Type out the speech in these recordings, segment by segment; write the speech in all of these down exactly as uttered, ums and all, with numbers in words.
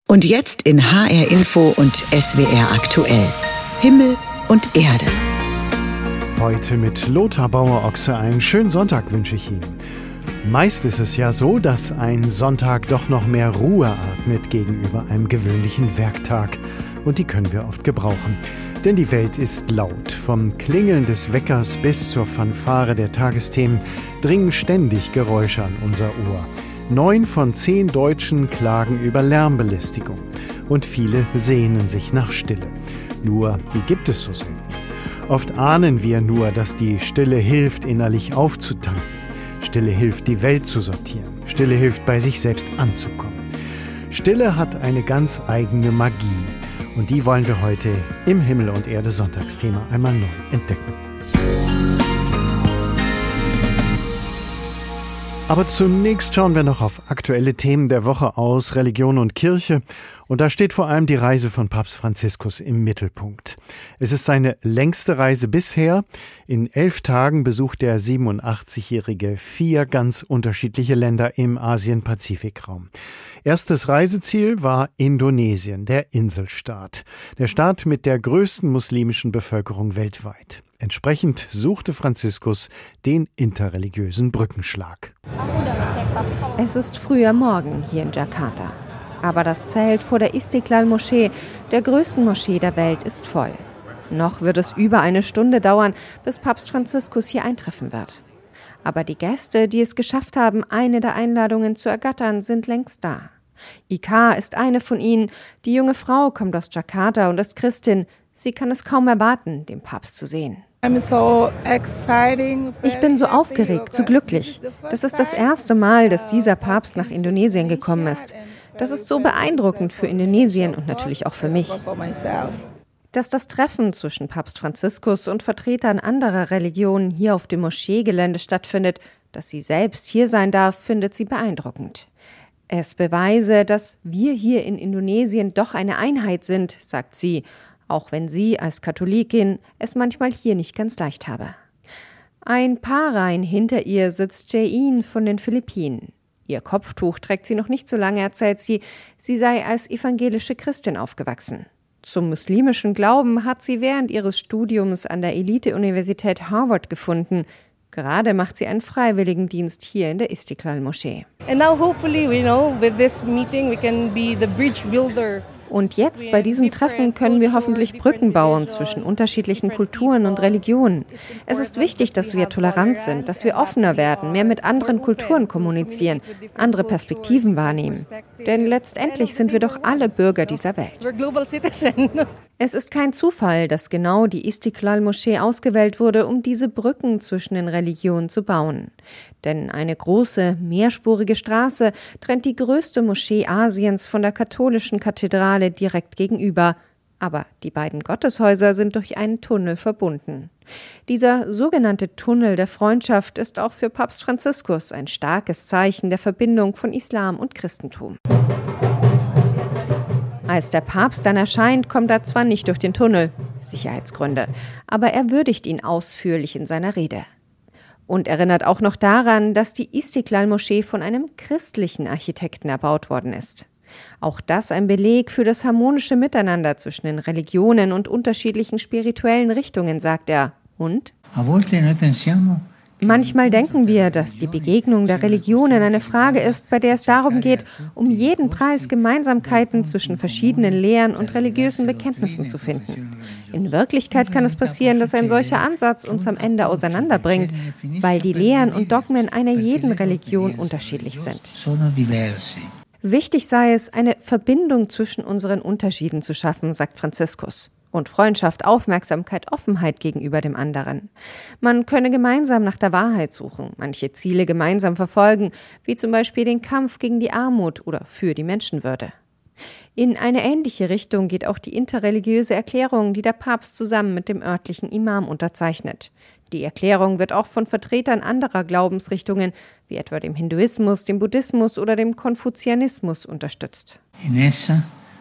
Und jetzt in H R Info und S W R aktuell. Himmel und Erde. Heute mit Lothar Bauer-Ochse einen schönen Sonntag wünsche ich Ihnen. Meist ist es ja so, dass ein Sonntag doch noch mehr Ruhe atmet gegenüber einem gewöhnlichen Werktag. Und die können wir oft gebrauchen. Denn die Welt ist laut. Vom Klingeln des Weckers bis zur Fanfare der Tagesthemen dringen ständig Geräusche an unser Ohr. Neun von zehn Deutschen klagen über Lärmbelästigung. Und viele sehnen sich nach Stille. Nur, die gibt es so selten. Oft ahnen wir nur, dass die Stille hilft, innerlich aufzutanken. Stille hilft, die Welt zu sortieren. Stille hilft, bei sich selbst anzukommen. Stille hat eine ganz eigene Magie. Und die wollen wir heute im Himmel und Erde Sonntagsthema einmal neu entdecken. Aber zunächst schauen wir noch auf aktuelle Themen der Woche aus Religion und Kirche. Und da steht vor allem die Reise von Papst Franziskus im Mittelpunkt. Es ist seine längste Reise bisher. In elf Tagen besucht der siebenundachtzigjährige vier ganz unterschiedliche Länder im Asien-Pazifik-Raum. Erstes Reiseziel war Indonesien, der Inselstaat. Der Staat mit der größten muslimischen Bevölkerung weltweit. Entsprechend suchte Franziskus den interreligiösen Brückenschlag. Es ist früher Morgen hier in Jakarta. Aber das Zelt vor der Istiqlal-Moschee, der größten Moschee der Welt, ist voll. Noch wird es über eine Stunde dauern, bis Papst Franziskus hier eintreffen wird. Aber die Gäste, die es geschafft haben, eine der Einladungen zu ergattern, sind längst da. Ika ist eine von ihnen. Die junge Frau kommt aus Jakarta und ist Christin. Sie kann es kaum erwarten, den Papst zu sehen. Ich bin so aufgeregt, so glücklich. Das ist das erste Mal, dass dieser Papst nach Indonesien gekommen ist. Das ist so beeindruckend für Indonesien und natürlich auch für mich. Dass das Treffen zwischen Papst Franziskus und Vertretern anderer Religionen hier auf dem Moscheegelände stattfindet, dass sie selbst hier sein darf, findet sie beeindruckend. Es beweise, dass wir hier in Indonesien doch eine Einheit sind, sagt sie, auch wenn sie als Katholikin es manchmal hier nicht ganz leicht habe. Ein paar Reihen hinter ihr sitzt Jain von den Philippinen. Ihr Kopftuch trägt sie noch nicht so lange, erzählt sie, sie sei als evangelische Christin aufgewachsen. Zum muslimischen Glauben hat sie während ihres Studiums an der Elite-Universität Harvard gefunden. Gerade macht sie einen Freiwilligendienst hier in der Istiqlal-Moschee. And now hopefully, you know, with this meeting we can be the bridge builder. Und jetzt bei diesem Treffen können wir hoffentlich Brücken bauen zwischen unterschiedlichen Kulturen und Religionen. Es ist wichtig, dass wir tolerant sind, dass wir offener werden, mehr mit anderen Kulturen kommunizieren, andere Perspektiven wahrnehmen. Denn letztendlich sind wir doch alle Bürger dieser Welt. Es ist kein Zufall, dass genau die Istiqlal-Moschee ausgewählt wurde, um diese Brücken zwischen den Religionen zu bauen. Denn eine große, mehrspurige Straße trennt die größte Moschee Asiens von der katholischen Kathedrale direkt gegenüber. Aber die beiden Gotteshäuser sind durch einen Tunnel verbunden. Dieser sogenannte Tunnel der Freundschaft ist auch für Papst Franziskus ein starkes Zeichen der Verbindung von Islam und Christentum. Als der Papst dann erscheint, kommt er zwar nicht durch den Tunnel, Sicherheitsgründe, aber er würdigt ihn ausführlich in seiner Rede. Und erinnert auch noch daran, dass die Istiqlal-Moschee von einem christlichen Architekten erbaut worden ist. Auch das ein Beleg für das harmonische Miteinander zwischen den Religionen und unterschiedlichen spirituellen Richtungen, sagt er. Und? Manchmal denken wir, dass die Begegnung der Religionen eine Frage ist, bei der es darum geht, um jeden Preis Gemeinsamkeiten zwischen verschiedenen Lehren und religiösen Bekenntnissen zu finden. In Wirklichkeit kann es passieren, dass ein solcher Ansatz uns am Ende auseinanderbringt, weil die Lehren und Dogmen einer jeden Religion unterschiedlich sind. Wichtig sei es, eine Verbindung zwischen unseren Unterschieden zu schaffen, sagt Franziskus. Und Freundschaft, Aufmerksamkeit, Offenheit gegenüber dem anderen. Man könne gemeinsam nach der Wahrheit suchen, manche Ziele gemeinsam verfolgen, wie zum Beispiel den Kampf gegen die Armut oder für die Menschenwürde. In eine ähnliche Richtung geht auch die interreligiöse Erklärung, die der Papst zusammen mit dem örtlichen Imam unterzeichnet. Die Erklärung wird auch von Vertretern anderer Glaubensrichtungen, wie etwa dem Hinduismus, dem Buddhismus oder dem Konfuzianismus, unterstützt. In essa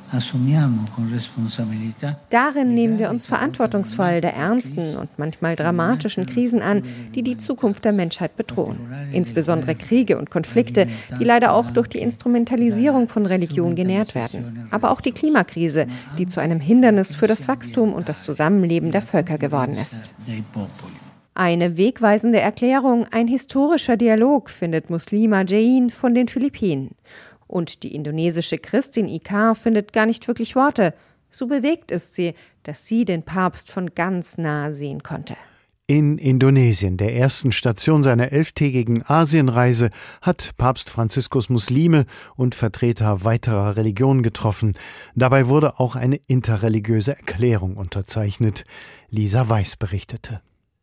Darin nehmen wir uns verantwortungsvoll der ernsten und manchmal dramatischen Krisen an, die die Zukunft der Menschheit bedrohen. Insbesondere Kriege und Konflikte, die leider auch durch die Instrumentalisierung von Religion genährt werden. Aber auch die Klimakrise, die zu einem Hindernis für das Wachstum und das Zusammenleben der Völker geworden ist. Eine wegweisende Erklärung, ein historischer Dialog, findet Muslima Jain von den Philippinen. Und die indonesische Christin Ika findet gar nicht wirklich Worte. So bewegt ist sie, dass sie den Papst von ganz nah sehen konnte. In Indonesien, der ersten Station seiner elftägigen Asienreise, hat Papst Franziskus Muslime und Vertreter weiterer Religionen getroffen. Dabei wurde auch eine interreligiöse Erklärung unterzeichnet. Lisa Weiß berichtete.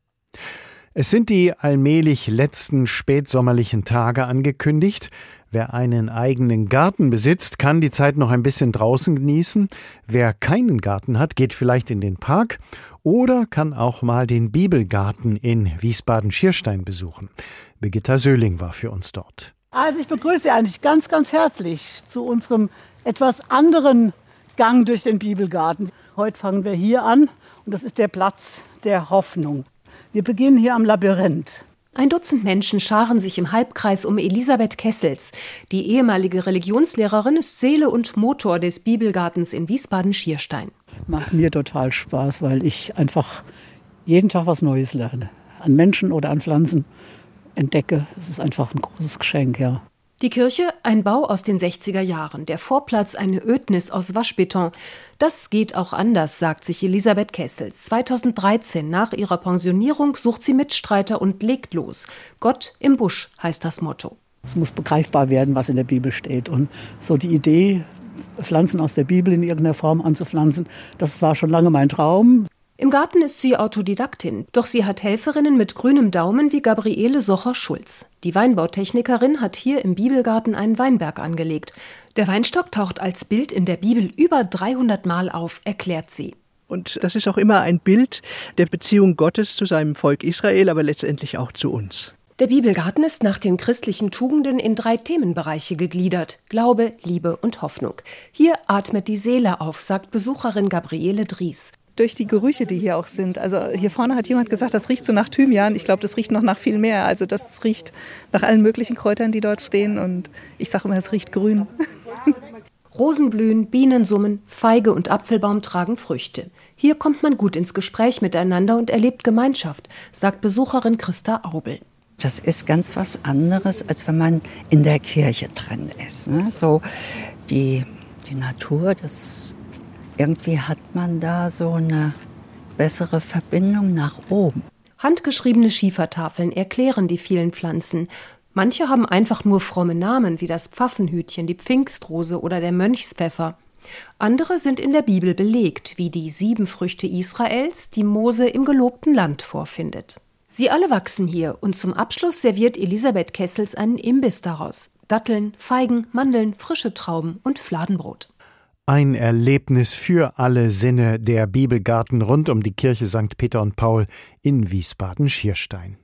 Es sind die allmählich letzten spätsommerlichen Tage angekündigt. Wer einen eigenen Garten besitzt, kann die Zeit noch ein bisschen draußen genießen. Wer keinen Garten hat, geht vielleicht in den Park oder kann auch mal den Bibelgarten in Wiesbaden-Schierstein besuchen. Birgitta Söhling war für uns dort. Also ich begrüße Sie eigentlich ganz, ganz herzlich zu unserem etwas anderen Gang durch den Bibelgarten. Heute fangen wir hier an und das ist der Platz der Hoffnung. Wir beginnen hier am Labyrinth. Ein Dutzend Menschen scharen sich im Halbkreis um Elisabeth Kessels. Die ehemalige Religionslehrerin ist Seele und Motor des Bibelgartens in Wiesbaden-Schierstein. Macht mir total Spaß, weil ich einfach jeden Tag was Neues lerne. An Menschen oder an Pflanzen entdecke. Es ist einfach ein großes Geschenk, ja. Die Kirche, ein Bau aus den sechziger Jahren. Der Vorplatz, eine Ödnis aus Waschbeton. Das geht auch anders, sagt sich Elisabeth Kessels. zweitausenddreizehn, nach ihrer Pensionierung, sucht sie Mitstreiter und legt los. Gott im Busch heißt das Motto. Es muss begreifbar werden, was in der Bibel steht. Und so die Idee, Pflanzen aus der Bibel in irgendeiner Form anzupflanzen, das war schon lange mein Traum. Im Garten ist sie Autodidaktin, doch sie hat Helferinnen mit grünem Daumen wie Gabriele Socher-Schulz. Die Weinbautechnikerin hat hier im Bibelgarten einen Weinberg angelegt. Der Weinstock taucht als Bild in der Bibel über dreihundert Mal auf, erklärt sie. Und das ist auch immer ein Bild der Beziehung Gottes zu seinem Volk Israel, aber letztendlich auch zu uns. Der Bibelgarten ist nach den christlichen Tugenden in drei Themenbereiche gegliedert: Glaube, Liebe und Hoffnung. Hier atmet die Seele auf, sagt Besucherin Gabriele Dries. Durch die Gerüche, die hier auch sind. Also hier vorne hat jemand gesagt, das riecht so nach Thymian. Ich glaube, das riecht noch nach viel mehr. Also das riecht nach allen möglichen Kräutern, die dort stehen. Und ich sage immer, es riecht grün. Rosen blühen, Bienen summen, Feige und Apfelbaum tragen Früchte. Hier kommt man gut ins Gespräch miteinander und erlebt Gemeinschaft, sagt Besucherin Christa Aubel. Das ist ganz was anderes, als wenn man in der Kirche drin ist. Ne? So die, die Natur, das irgendwie hat man da so eine bessere Verbindung nach oben. Handgeschriebene Schiefertafeln erklären die vielen Pflanzen. Manche haben einfach nur fromme Namen, wie das Pfaffenhütchen, die Pfingstrose oder der Mönchspfeffer. Andere sind in der Bibel belegt, wie die sieben Früchte Israels, die Mose im gelobten Land vorfindet. Sie alle wachsen hier und zum Abschluss serviert Elisabeth Kessels einen Imbiss daraus. Datteln, Feigen, Mandeln, frische Trauben und Fladenbrot. Ein Erlebnis für alle Sinne, der Bibelgarten rund um die Kirche Sankt Peter und Paul in Wiesbaden-Schierstein.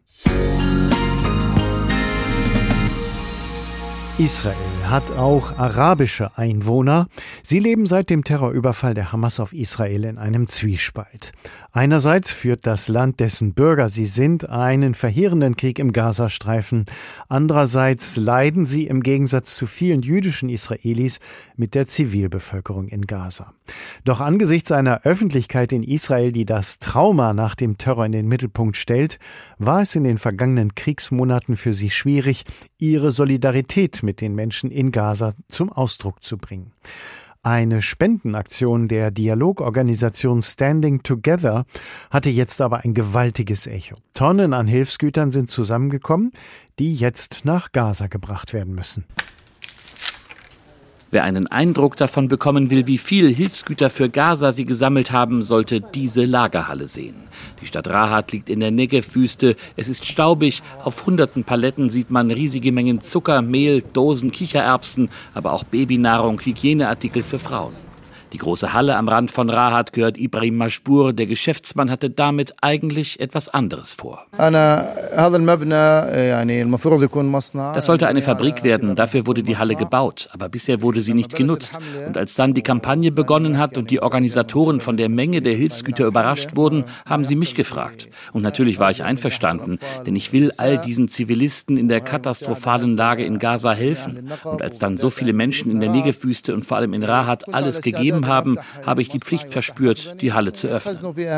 Israel hat auch arabische Einwohner. Sie leben seit dem Terrorüberfall der Hamas auf Israel in einem Zwiespalt. Einerseits führt das Land, dessen Bürger sie sind, einen verheerenden Krieg im Gazastreifen. Andererseits leiden sie im Gegensatz zu vielen jüdischen Israelis mit der Zivilbevölkerung in Gaza. Doch angesichts einer Öffentlichkeit in Israel, die das Trauma nach dem Terror in den Mittelpunkt stellt, war es in den vergangenen Kriegsmonaten für sie schwierig, ihre Solidarität mit den Menschen in Gaza zum Ausdruck zu bringen. Eine Spendenaktion der Dialogorganisation Standing Together hatte jetzt aber ein gewaltiges Echo. Tonnen an Hilfsgütern sind zusammengekommen, die jetzt nach Gaza gebracht werden müssen. Wer einen Eindruck davon bekommen will, wie viel Hilfsgüter für Gaza sie gesammelt haben, sollte diese Lagerhalle sehen. Die Stadt Rahat liegt in der Negev-Wüste. Es ist staubig. Auf hunderten Paletten sieht man riesige Mengen Zucker, Mehl, Dosen, Kichererbsen, aber auch Babynahrung, Hygieneartikel für Frauen. Die große Halle am Rand von Rahat gehört Ibrahim Mashbour. Der Geschäftsmann hatte damit eigentlich etwas anderes vor. Das sollte eine Fabrik werden, dafür wurde die Halle gebaut, aber bisher wurde sie nicht genutzt. Und als dann die Kampagne begonnen hat und die Organisatoren von der Menge der Hilfsgüter überrascht wurden, haben sie mich gefragt. Und natürlich war ich einverstanden, denn ich will all diesen Zivilisten in der katastrophalen Lage in Gaza helfen. Und als dann so viele Menschen in der Negevwüste und vor allem in Rahat alles gegeben haben, habe ich die Pflicht verspürt, die Halle zu öffnen.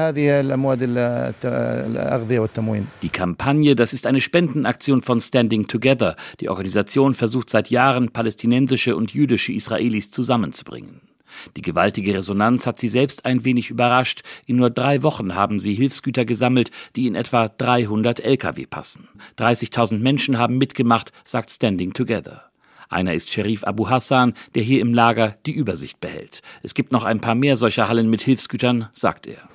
Die Kampagne, das ist eine Spendenaktion von Standing Together. Die Organisation versucht seit Jahren, palästinensische und jüdische Israelis zusammenzubringen. Die gewaltige Resonanz hat sie selbst ein wenig überrascht. In nur drei Wochen haben sie Hilfsgüter gesammelt, die in etwa dreihundert L K W passen. dreißigtausend Menschen haben mitgemacht, sagt Standing Together. Einer ist Sherif Abu Hassan, der hier im Lager die Übersicht behält. Es gibt noch ein paar mehr solcher Hallen mit Hilfsgütern, sagt er.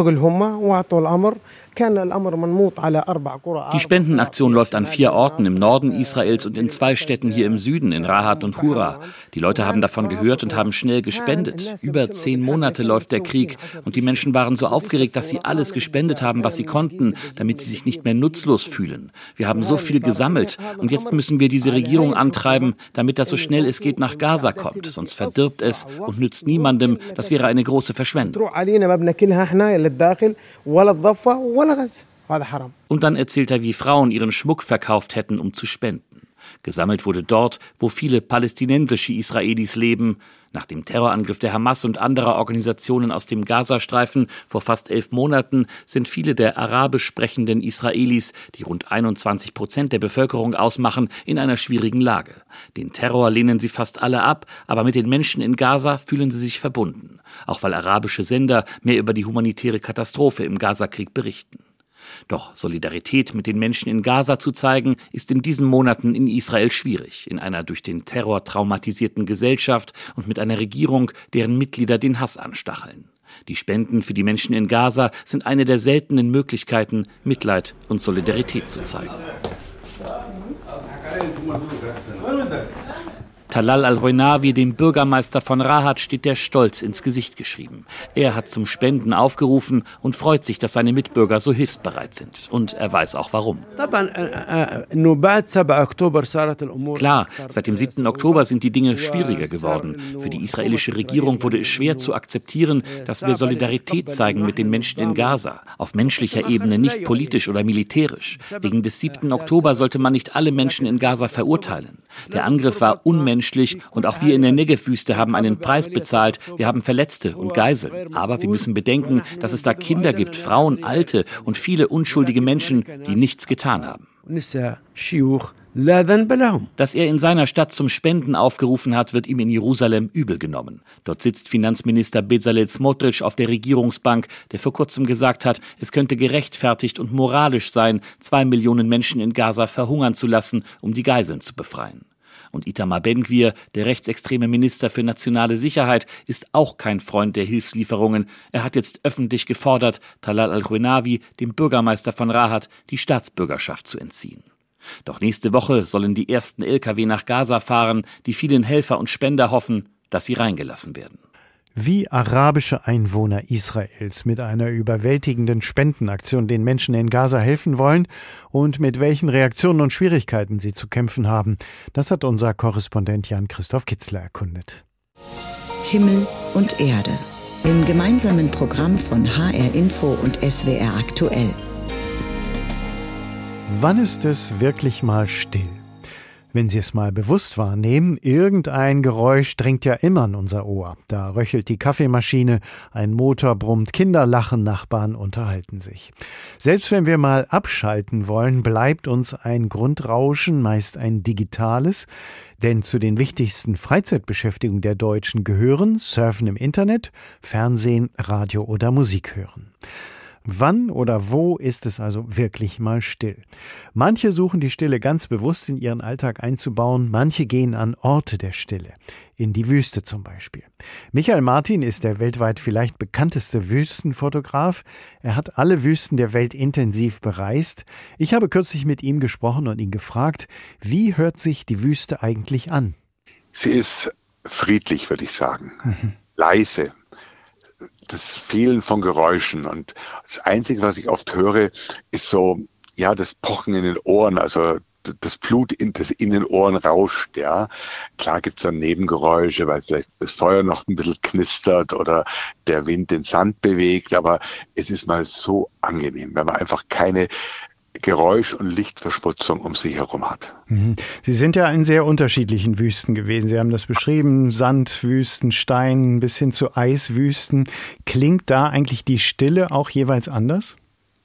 Die Spendenaktion läuft an vier Orten im Norden Israels und in zwei Städten hier im Süden, in Rahat und Hura. Die Leute haben davon gehört und haben schnell gespendet. Über zehn Monate läuft der Krieg und die Menschen waren so aufgeregt, dass sie alles gespendet haben, was sie konnten, damit sie sich nicht mehr nutzlos fühlen. Wir haben so viel gesammelt und jetzt müssen wir diese Regierung antreiben, damit das so schnell es geht nach Gaza kommt. Sonst verdirbt es und nützt niemandem. Das wäre eine große Verschwendung. Und dann erzählt er, wie Frauen ihren Schmuck verkauft hätten, um zu spenden. Gesammelt wurde dort, wo viele palästinensische Israelis leben. Nach dem Terrorangriff der Hamas und anderer Organisationen aus dem Gazastreifen vor fast elf Monaten sind viele der arabisch sprechenden Israelis, die rund einundzwanzig Prozent der Bevölkerung ausmachen, in einer schwierigen Lage. Den Terror lehnen sie fast alle ab, aber mit den Menschen in Gaza fühlen sie sich verbunden. Auch weil arabische Sender mehr über die humanitäre Katastrophe im Gazakrieg berichten. Doch Solidarität mit den Menschen in Gaza zu zeigen, ist in diesen Monaten in Israel schwierig, in einer durch den Terror traumatisierten Gesellschaft und mit einer Regierung, deren Mitglieder den Hass anstacheln. Die Spenden für die Menschen in Gaza sind eine der seltenen Möglichkeiten, Mitleid und Solidarität zu zeigen. Talal al-Rounawi, dem Bürgermeister von Rahat, steht der Stolz ins Gesicht geschrieben. Er hat zum Spenden aufgerufen und freut sich, dass seine Mitbürger so hilfsbereit sind. Und er weiß auch warum. Klar, seit dem siebten Oktober sind die Dinge schwieriger geworden. Für die israelische Regierung wurde es schwer zu akzeptieren, dass wir Solidarität zeigen mit den Menschen in Gaza. Auf menschlicher Ebene, nicht politisch oder militärisch. Wegen des siebten Oktober sollte man nicht alle Menschen in Gaza verurteilen. Der Angriff war unmenschlich und auch wir in der Negevwüste haben einen Preis bezahlt. Wir haben Verletzte und Geiseln. Aber wir müssen bedenken, dass es da Kinder gibt, Frauen, Alte und viele unschuldige Menschen, die nichts getan haben. Dass er in seiner Stadt zum Spenden aufgerufen hat, wird ihm in Jerusalem übel genommen. Dort sitzt Finanzminister Bezalel Smotrich auf der Regierungsbank, der vor kurzem gesagt hat, es könnte gerechtfertigt und moralisch sein, zwei Millionen Menschen in Gaza verhungern zu lassen, um die Geiseln zu befreien. Und Itamar Ben-Gvir, der rechtsextreme Minister für nationale Sicherheit, ist auch kein Freund der Hilfslieferungen. Er hat jetzt öffentlich gefordert, Talal al-Rounawi, dem Bürgermeister von Rahat, die Staatsbürgerschaft zu entziehen. Doch nächste Woche sollen die ersten L K W nach Gaza fahren. Die vielen Helfer und Spender hoffen, dass sie reingelassen werden. Wie arabische Einwohner Israels mit einer überwältigenden Spendenaktion den Menschen in Gaza helfen wollen und mit welchen Reaktionen und Schwierigkeiten sie zu kämpfen haben, das hat unser Korrespondent Jan-Christoph Kitzler erkundet. Himmel und Erde. Im gemeinsamen Programm von H R Info und S W R aktuell. Wann ist es wirklich mal still? Wenn Sie es mal bewusst wahrnehmen, irgendein Geräusch dringt ja immer an unser Ohr. Da röchelt die Kaffeemaschine, ein Motor brummt, Kinder lachen, Nachbarn unterhalten sich. Selbst wenn wir mal abschalten wollen, bleibt uns ein Grundrauschen, meist ein digitales. Denn zu den wichtigsten Freizeitbeschäftigungen der Deutschen gehören Surfen im Internet, Fernsehen, Radio oder Musik hören. Wann oder wo ist es also wirklich mal still? Manche suchen die Stille ganz bewusst in ihren Alltag einzubauen, manche gehen an Orte der Stille, in die Wüste zum Beispiel. Michael Martin ist der weltweit vielleicht bekannteste Wüstenfotograf. Er hat alle Wüsten der Welt intensiv bereist. Ich habe kürzlich mit ihm gesprochen und ihn gefragt, wie hört sich die Wüste eigentlich an? Sie ist friedlich, würde ich sagen. Mhm. leise. Das Fehlen von Geräuschen. Und das Einzige, was ich oft höre, ist so, ja, das Pochen in den Ohren, also das Blut, in, das in den Ohren rauscht, ja. Klar gibt es dann Nebengeräusche, weil vielleicht das Feuer noch ein bisschen knistert oder der Wind den Sand bewegt, aber es ist mal so angenehm, wenn man einfach keine Geräusch- und Lichtverschmutzung um sich herum hat. Sie sind ja in sehr unterschiedlichen Wüsten gewesen. Sie haben das beschrieben, Sandwüsten, Stein bis hin zu Eiswüsten. Klingt da eigentlich die Stille auch jeweils anders?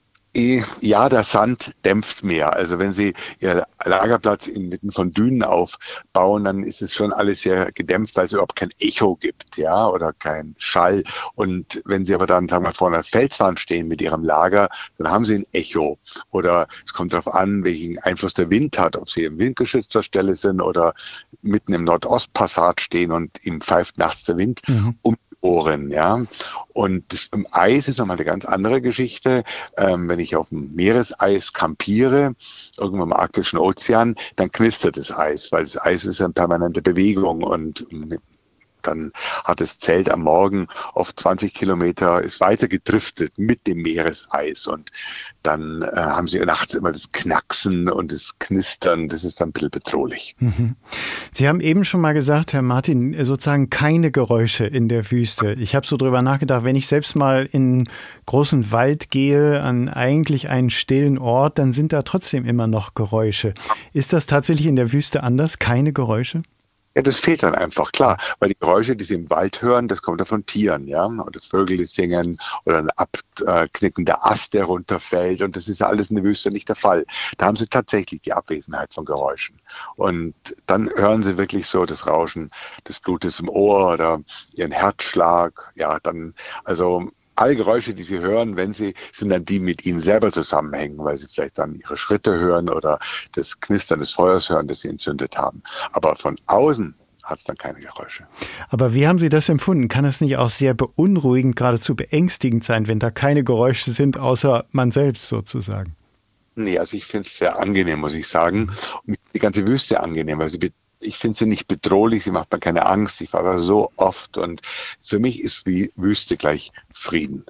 Ja, der Sand dämpft mehr. Also wenn Sie Ihr Lagerplatz inmitten von Dünen aufbauen, dann ist es schon alles sehr gedämpft, weil es überhaupt kein Echo gibt, ja, oder kein Schall. Und wenn Sie aber dann, sagen wir, vor einer Felswand stehen mit Ihrem Lager, dann haben Sie ein Echo. Oder es kommt darauf an, welchen Einfluss der Wind hat, ob Sie im windgeschützter Stelle sind oder mitten im Nordostpassat stehen und ihm pfeift nachts der Wind mhm. um Ohren, ja. Und das, im Eis ist nochmal eine ganz andere Geschichte. Ähm, wenn ich auf dem Meereseis campiere, irgendwo im arktischen Ozean, dann knistert das Eis, weil das Eis ist in permanenter Bewegung und dann hat das Zelt am Morgen oft zwanzig Kilometer, ist weiter gedriftet mit dem Meereseis und dann äh, haben sie nachts immer das Knacksen und das Knistern, das ist dann ein bisschen bedrohlich. Mhm. Sie haben eben schon mal gesagt, Herr Martin, sozusagen keine Geräusche in der Wüste. Ich habe so drüber nachgedacht, wenn ich selbst mal in großen Wald gehe, an eigentlich einen stillen Ort, dann sind da trotzdem immer noch Geräusche. Ist das tatsächlich in der Wüste anders? Keine Geräusche? Ja, das fehlt dann einfach, klar, weil die Geräusche, die Sie im Wald hören, das kommt ja von Tieren, ja, oder Vögel, die singen oder ein abknickender Ast, der runterfällt und das ist ja alles in der Wüste nicht der Fall. Da haben Sie tatsächlich die Abwesenheit von Geräuschen und dann hören Sie wirklich so das Rauschen des Blutes im Ohr oder Ihren Herzschlag, ja, dann, also alle Geräusche, die Sie hören, wenn Sie, sind dann die mit Ihnen selber zusammenhängen, weil Sie vielleicht dann Ihre Schritte hören oder das Knistern des Feuers hören, das Sie entzündet haben. Aber von außen hat es dann keine Geräusche. Aber wie haben Sie das empfunden? Kann es nicht auch sehr beunruhigend, geradezu beängstigend sein, wenn da keine Geräusche sind, außer man selbst sozusagen? Nee, also ich finde es sehr angenehm, muss ich sagen. Und die ganze Wüste angenehm, weil sie ich finde sie nicht bedrohlich, sie macht mir keine Angst. Ich war da so oft und für mich ist wie Wüste gleich Frieden.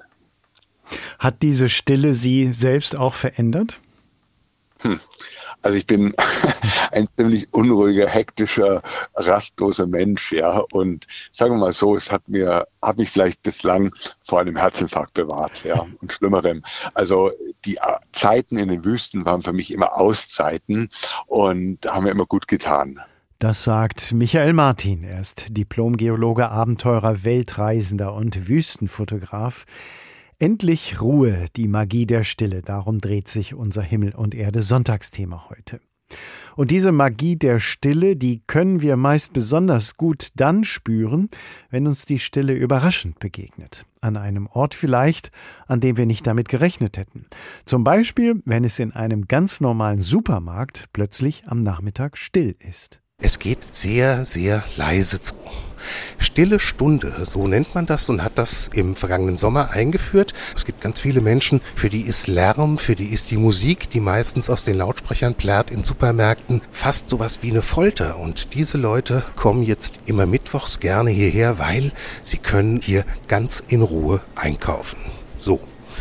Hat diese Stille Sie selbst auch verändert? Hm. Also ich bin ein ziemlich unruhiger, hektischer, rastloser Mensch, ja. Und sagen wir mal so, es hat mir, hat mich vielleicht bislang vor einem Herzinfarkt bewahrt, ja, und Schlimmerem. Also die Zeiten in den Wüsten waren für mich immer Auszeiten und haben mir immer gut getan. Das sagt Michael Martin. Er ist Diplom-Geologe, Abenteurer, Weltreisender und Wüstenfotograf. Endlich Ruhe, die Magie der Stille. Darum dreht sich unser Himmel und Erde Sonntagsthema heute. Und diese Magie der Stille, die können wir meist besonders gut dann spüren, wenn uns die Stille überraschend begegnet. An einem Ort vielleicht, an dem wir nicht damit gerechnet hätten. Zum Beispiel, wenn es in einem ganz normalen Supermarkt plötzlich am Nachmittag still ist. Es geht sehr, sehr leise zu. Stille Stunde, so nennt man das und hat das im vergangenen Sommer eingeführt. Es gibt ganz viele Menschen, für die ist Lärm, für die ist die Musik, die meistens aus den Lautsprechern plärrt in Supermärkten, fast sowas wie eine Folter. Und diese Leute kommen jetzt immer mittwochs gerne hierher, weil sie können hier ganz in Ruhe einkaufen. So.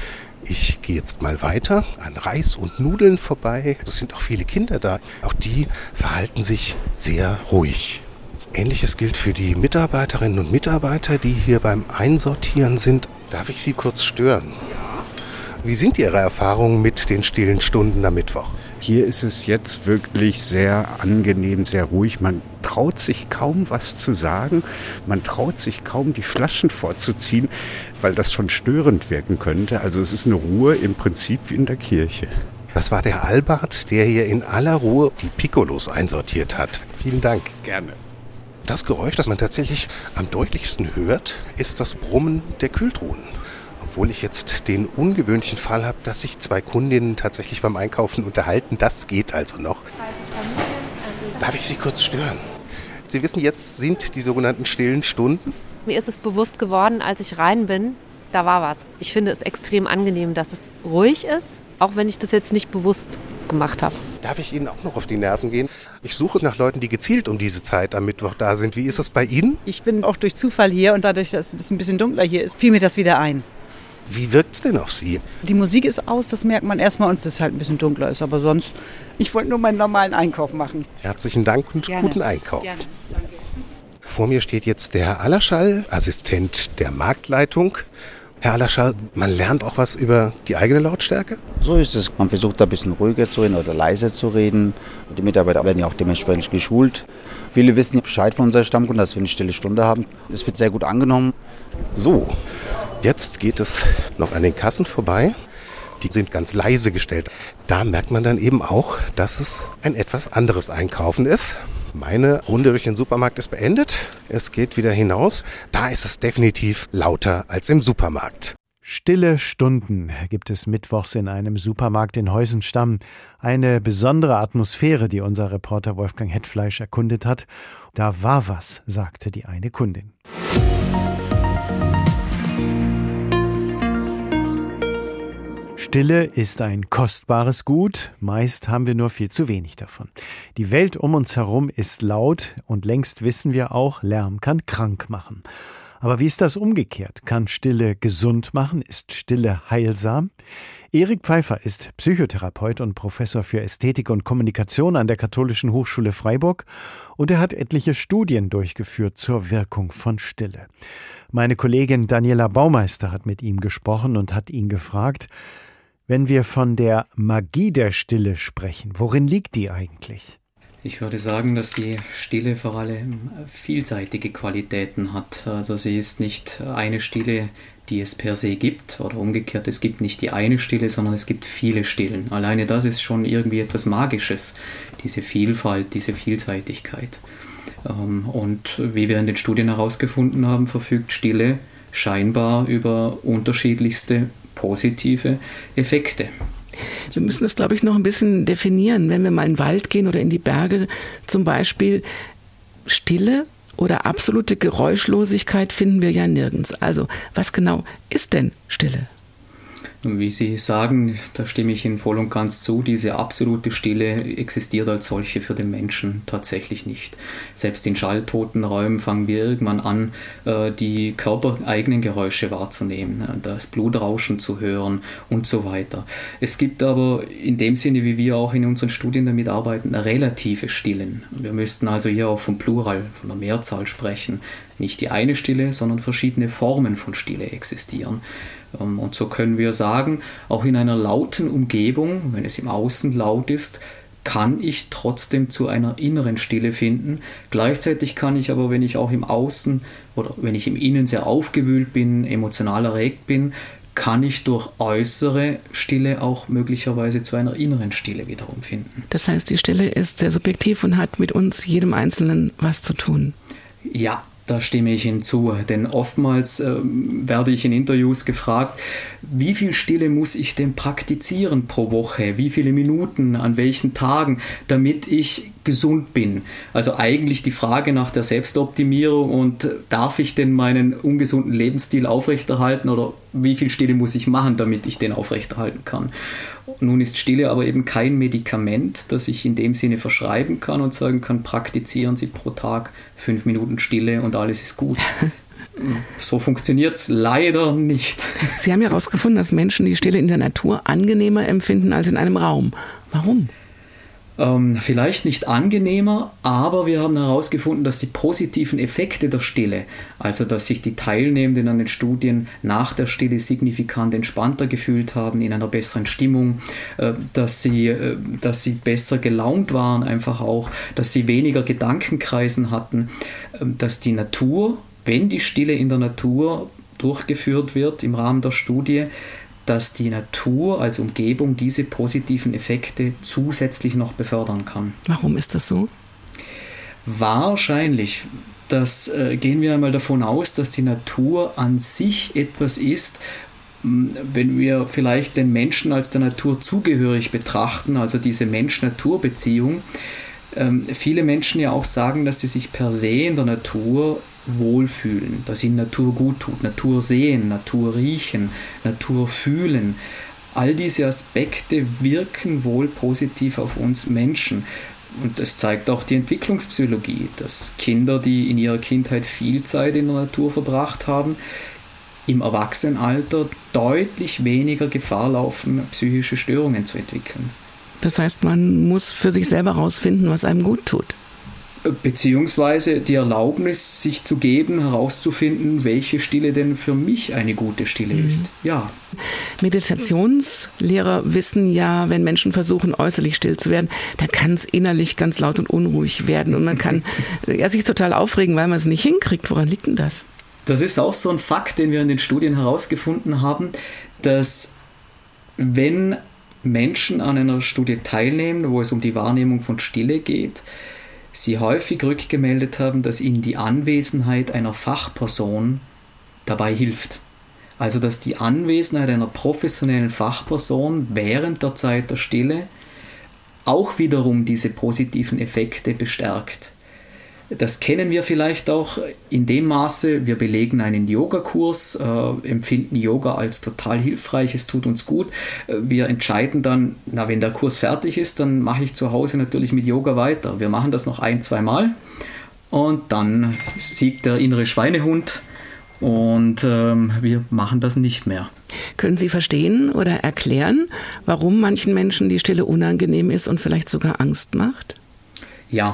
Ich gehe jetzt mal weiter an Reis und Nudeln vorbei. Es sind auch viele Kinder da. Auch die verhalten sich sehr ruhig. Ähnliches gilt für die Mitarbeiterinnen und Mitarbeiter, die hier beim Einsortieren sind. Darf ich Sie kurz stören? Ja. Wie sind Ihre Erfahrungen mit den stillen Stunden am Mittwoch? Hier ist es jetzt wirklich sehr angenehm, sehr ruhig. Man traut sich kaum was zu sagen. Man traut sich kaum die Flaschen vorzuziehen, weil das schon störend wirken könnte. Also es ist eine Ruhe im Prinzip wie in der Kirche. Das war der Albert, der hier in aller Ruhe die Piccolos einsortiert hat. Vielen Dank. Gerne. Das Geräusch, das man tatsächlich am deutlichsten hört, ist das Brummen der Kühltruhen. Obwohl ich jetzt den ungewöhnlichen Fall habe, dass sich zwei Kundinnen tatsächlich beim Einkaufen unterhalten. Das geht also noch. Darf ich Sie kurz stören? Sie wissen, jetzt sind die sogenannten stillen Stunden. Mir ist es bewusst geworden, als ich rein bin, da war was. Ich finde es extrem angenehm, dass es ruhig ist, auch wenn ich das jetzt nicht bewusst gemacht habe. Darf ich Ihnen auch noch auf die Nerven gehen? Ich suche nach Leuten, die gezielt um diese Zeit am Mittwoch da sind. Wie ist das bei Ihnen? Ich bin auch durch Zufall hier und dadurch, dass es ein bisschen dunkler hier ist, fiel mir das wieder ein. Wie wirkt es denn auf Sie? Die Musik ist aus, das merkt man erstmal, und es ist halt ein bisschen dunkler ist. Aber sonst, ich wollte nur meinen normalen Einkauf machen. Herzlichen Dank und Gerne. Guten Einkauf. Gerne. Danke. Vor mir steht jetzt der Herr Allerschall, Assistent der Marktleitung. Herr Allerschall, man lernt auch was über die eigene Lautstärke? So ist es. Man versucht ein bisschen ruhiger zu reden oder leiser zu reden. Die Mitarbeiter werden ja auch dementsprechend geschult. Viele wissen ja Bescheid von unserer Stammkunde, dass wir eine stille Stunde haben. Es wird sehr gut angenommen. So, jetzt geht es noch an den Kassen vorbei. Die sind ganz leise gestellt. Da merkt man dann eben auch, dass es ein etwas anderes Einkaufen ist. Meine Runde durch den Supermarkt ist beendet. Es geht wieder hinaus. Da ist es definitiv lauter als im Supermarkt. Stille Stunden gibt es mittwochs in einem Supermarkt in Heusenstamm. Eine besondere Atmosphäre, die unser Reporter Wolfgang Hetfleisch erkundet hat. Da war was, sagte die eine Kundin. Stille ist ein kostbares Gut, meist haben wir nur viel zu wenig davon. Die Welt um uns herum ist laut und längst wissen wir auch, Lärm kann krank machen. Aber wie ist das umgekehrt? Kann Stille gesund machen? Ist Stille heilsam? Erik Pfeiffer ist Psychotherapeut und Professor für Ästhetik und Kommunikation an der Katholischen Hochschule Freiburg und er hat etliche Studien durchgeführt zur Wirkung von Stille. Meine Kollegin Daniela Baumeister hat mit ihm gesprochen und hat ihn gefragt, wenn wir von der Magie der Stille sprechen, worin liegt die eigentlich? Ich würde sagen, dass die Stille vor allem vielseitige Qualitäten hat. Also sie ist nicht eine Stille, die es per se gibt, oder umgekehrt, es gibt nicht die eine Stille, sondern es gibt viele Stillen. Alleine das ist schon irgendwie etwas Magisches, diese Vielfalt, diese Vielseitigkeit. Und wie wir in den Studien herausgefunden haben, verfügt Stille scheinbar über unterschiedlichste positive Effekte. Wir müssen das, glaube ich, noch ein bisschen definieren. Wenn wir mal in den Wald gehen oder in die Berge zum Beispiel, Stille oder absolute Geräuschlosigkeit finden wir ja nirgends. Also was genau ist denn Stille? Wie Sie sagen, da stimme ich Ihnen voll und ganz zu, diese absolute Stille existiert als solche für den Menschen tatsächlich nicht. Selbst in schalltoten Räumen fangen wir irgendwann an, die körpereigenen Geräusche wahrzunehmen, das Blutrauschen zu hören und so weiter. Es gibt aber in dem Sinne, wie wir auch in unseren Studien damit arbeiten, relative Stillen. Wir müssten also hier auch vom Plural, von der Mehrzahl sprechen. Nicht die eine Stille, sondern verschiedene Formen von Stille existieren. Und so können wir sagen, auch in einer lauten Umgebung, wenn es im Außen laut ist, kann ich trotzdem zu einer inneren Stille finden. Gleichzeitig kann ich aber, wenn ich auch im Außen oder wenn ich im Innen sehr aufgewühlt bin, emotional erregt bin, kann ich durch äußere Stille auch möglicherweise zu einer inneren Stille wiederum finden. Das heißt, die Stille ist sehr subjektiv und hat mit uns, jedem Einzelnen, was zu tun. Ja. Da stimme ich Ihnen zu, denn oftmals äh, werde ich in Interviews gefragt, wie viel Stille muss ich denn praktizieren pro Woche, wie viele Minuten, an welchen Tagen, damit ich gesund bin. Also eigentlich die Frage nach der Selbstoptimierung und darf ich denn meinen ungesunden Lebensstil aufrechterhalten oder wie viel Stille muss ich machen, damit ich den aufrechterhalten kann. Nun ist Stille aber eben kein Medikament, das ich in dem Sinne verschreiben kann und sagen kann, praktizieren Sie pro Tag fünf Minuten Stille und alles ist gut. So funktioniert es leider nicht. Sie haben ja herausgefunden, dass Menschen die Stille in der Natur angenehmer empfinden als in einem Raum. Warum? Ähm, vielleicht nicht angenehmer, aber wir haben herausgefunden, dass die positiven Effekte der Stille, also dass sich die Teilnehmenden an den Studien nach der Stille signifikant entspannter gefühlt haben, in einer besseren Stimmung, äh, dass sie, äh, dass sie besser gelaunt waren, einfach auch, dass sie weniger Gedankenkreisen hatten, äh, dass die Natur, wenn die Stille in der Natur durchgeführt wird im Rahmen der Studie, dass die Natur als Umgebung diese positiven Effekte zusätzlich noch befördern kann. Warum ist das so? Wahrscheinlich. Das äh, gehen wir einmal davon aus, dass die Natur an sich etwas ist, wenn wir vielleicht den Menschen als der Natur zugehörig betrachten, also diese Mensch-Natur-Beziehung, ähm, viele Menschen ja auch sagen, dass sie sich per se in der Natur wohlfühlen, dass ihnen Natur gut tut, Natur sehen, Natur riechen, Natur fühlen. All diese Aspekte wirken wohl positiv auf uns Menschen. Und das zeigt auch die Entwicklungspsychologie, dass Kinder, die in ihrer Kindheit viel Zeit in der Natur verbracht haben, im Erwachsenenalter deutlich weniger Gefahr laufen, psychische Störungen zu entwickeln. Das heißt, man muss für sich selber herausfinden, was einem gut tut. Beziehungsweise die Erlaubnis, sich zu geben, herauszufinden, welche Stille denn für mich eine gute Stille mhm. ist. Ja. Meditationslehrer wissen ja, wenn Menschen versuchen, äußerlich still zu werden, dann kann es innerlich ganz laut und unruhig werden. Und man kann ja, sich total aufregen, weil man es nicht hinkriegt. Woran liegt denn das? Das ist auch so ein Fakt, den wir in den Studien herausgefunden haben, dass wenn Menschen an einer Studie teilnehmen, wo es um die Wahrnehmung von Stille geht, sie häufig rückgemeldet haben, dass ihnen die Anwesenheit einer Fachperson dabei hilft. Also dass die Anwesenheit einer professionellen Fachperson während der Zeit der Stille auch wiederum diese positiven Effekte bestärkt. Das kennen wir vielleicht auch in dem Maße, wir belegen einen Yogakurs, äh, empfinden Yoga als total hilfreich, es tut uns gut. Wir entscheiden dann, na, wenn der Kurs fertig ist, dann mache ich zu Hause natürlich mit Yoga weiter. Wir machen das noch ein, zwei Mal und dann siegt der innere Schweinehund und ähm, wir machen das nicht mehr. Können Sie verstehen oder erklären, warum manchen Menschen die Stille unangenehm ist und vielleicht sogar Angst macht? Ja.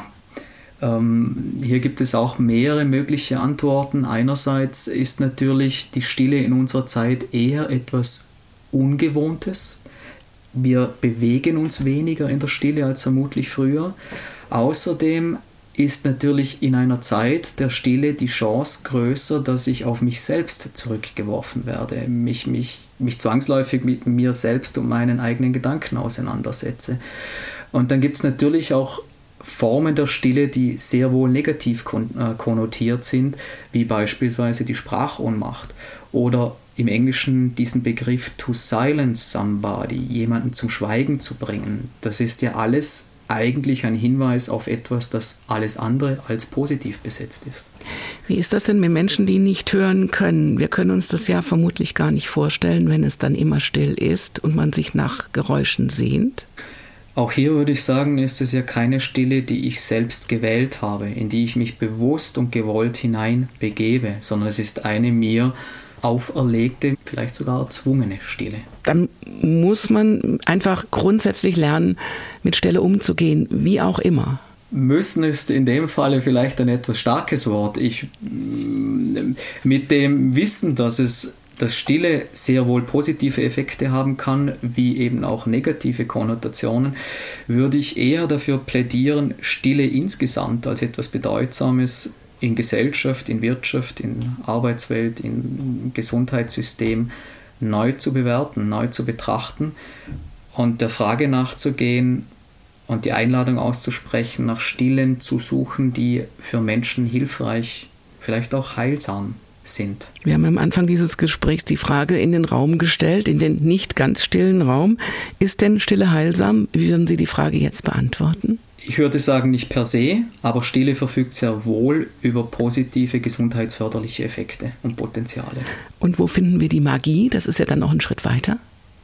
Ähm, hier gibt es auch mehrere mögliche Antworten. Einerseits ist natürlich die Stille in unserer Zeit eher etwas Ungewohntes. Wir bewegen uns weniger in der Stille als vermutlich früher. Außerdem ist natürlich in einer Zeit der Stille die Chance größer, dass ich auf mich selbst zurückgeworfen werde, mich, mich, mich zwangsläufig mit mir selbst und meinen eigenen Gedanken auseinandersetze. Und dann gibt es natürlich auch Formen der Stille, die sehr wohl negativ konnotiert sind, wie beispielsweise die Sprachohnmacht oder im Englischen diesen Begriff to silence somebody, jemanden zum Schweigen zu bringen. Das ist ja alles eigentlich ein Hinweis auf etwas, das alles andere als positiv besetzt ist. Wie ist das denn mit Menschen, die nicht hören können? Wir können uns das ja vermutlich gar nicht vorstellen, wenn es dann immer still ist und man sich nach Geräuschen sehnt. Auch hier würde ich sagen, ist es ja keine Stille, die ich selbst gewählt habe, in die ich mich bewusst und gewollt hinein begebe, sondern es ist eine mir auferlegte, vielleicht sogar erzwungene Stille. Dann muss man einfach grundsätzlich lernen, mit Stille umzugehen, wie auch immer. Müssen ist in dem Falle vielleicht ein etwas starkes Wort. Ich, mit dem Wissen, dass es dass Stille sehr wohl positive Effekte haben kann, wie eben auch negative Konnotationen, würde ich eher dafür plädieren, Stille insgesamt als etwas Bedeutsames in Gesellschaft, in Wirtschaft, in Arbeitswelt, im Gesundheitssystem neu zu bewerten, neu zu betrachten und der Frage nachzugehen und die Einladung auszusprechen, nach Stillen zu suchen, die für Menschen hilfreich, vielleicht auch heilsam sind. Wir haben am Anfang dieses Gesprächs die Frage in den Raum gestellt, in den nicht ganz stillen Raum. Ist denn Stille heilsam? Wie würden Sie die Frage jetzt beantworten? Ich würde sagen, nicht per se, aber Stille verfügt sehr wohl über positive gesundheitsförderliche Effekte und Potenziale. Und wo finden wir die Magie? Das ist ja dann noch ein Schritt weiter.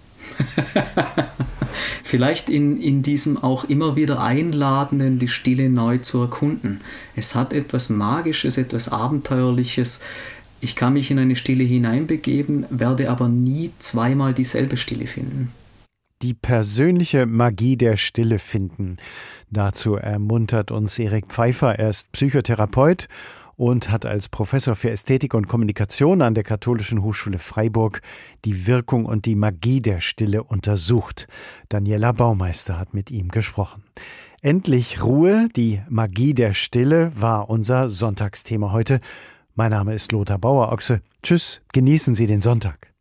Vielleicht in, in diesem auch immer wieder Einladenden, die Stille neu zu erkunden. Es hat etwas Magisches, etwas Abenteuerliches. Ich kann mich in eine Stille hineinbegeben, werde aber nie zweimal dieselbe Stille finden. Die persönliche Magie der Stille finden. Dazu ermuntert uns Erik Pfeiffer. Er ist Psychotherapeut und hat als Professor für Ästhetik und Kommunikation an der Katholischen Hochschule Freiburg die Wirkung und die Magie der Stille untersucht. Daniela Baumeister hat mit ihm gesprochen. Endlich Ruhe, die Magie der Stille war unser Sonntagsthema heute. Mein Name ist Lothar Bauer-Ochse. Tschüss, genießen Sie den Sonntag.